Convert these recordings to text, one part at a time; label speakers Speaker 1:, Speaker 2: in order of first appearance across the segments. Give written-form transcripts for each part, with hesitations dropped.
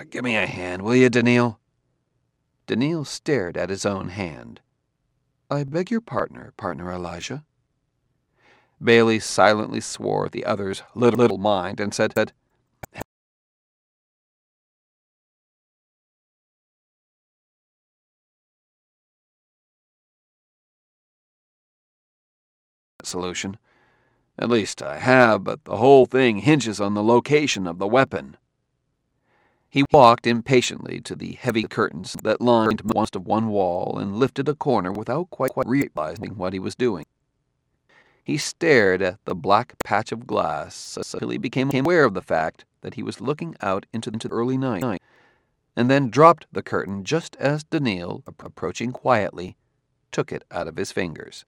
Speaker 1: Give me a hand, will you, Daniil?" Daniil stared at his own hand. "I beg your pardon, Partner Elijah." Bailey silently swore at the other's little mind and said, "Solution. At least I have, but the whole thing hinges on the location of the weapon." He walked impatiently to the heavy curtains that lined most of one wall and lifted a corner without quite realizing what he was doing. He stared at the black patch of glass until he became aware of the fact that he was looking out into the early night, and then dropped the curtain just as Daniil, approaching quietly, took it out of his fingers.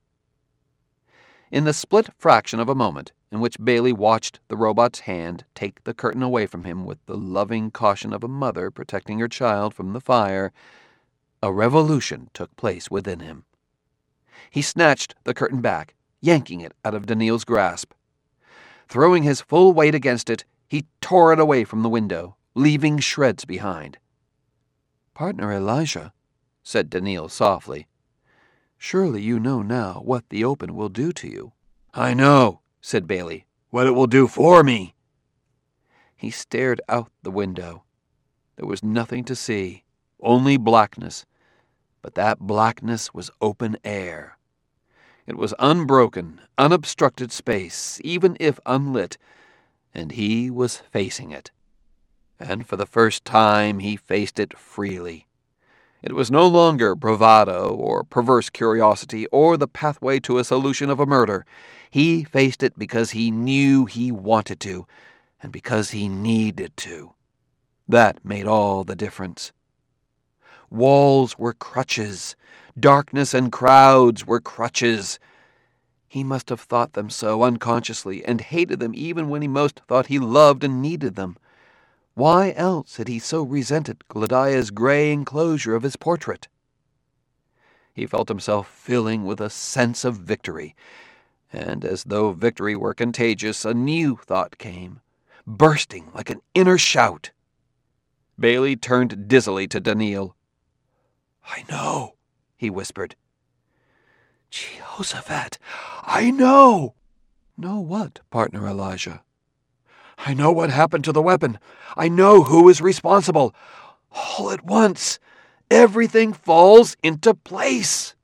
Speaker 1: In the split fraction of a moment in which Bailey watched the robot's hand take the curtain away from him with the loving caution of a mother protecting her child from the fire, a revolution took place within him. He snatched the curtain back, yanking it out of Daniil's grasp. Throwing his full weight against it, he tore it away from the window, leaving shreds behind. "Partner Elijah," said Daniil softly, "surely you know now what the open will do to you." "I know," said Bailey, "what it will do for me." He stared out the window. There was nothing to see, only blackness, but that blackness was open air. It was unbroken, unobstructed space, even if unlit, and he was facing it. And for the first time he faced it freely. It was no longer bravado or perverse curiosity or the pathway to a solution of a murder. He faced it because he knew he wanted to, and because he needed to. That made all the difference. Walls were crutches. Darkness and crowds were crutches. He must have thought them so unconsciously and hated them even when he most thought he loved and needed them. Why else had he so resented Gladia's gray enclosure of his portrait? He felt himself filling with a sense of victory, and as though victory were contagious, a new thought came, bursting like an inner shout. Bailey turned dizzily to Daniil. "I know," he whispered. "Jehoshaphat, I know!" "Know what, Partner Elijah?" "I know what happened to the weapon. I know who is responsible. All at once, everything falls into place."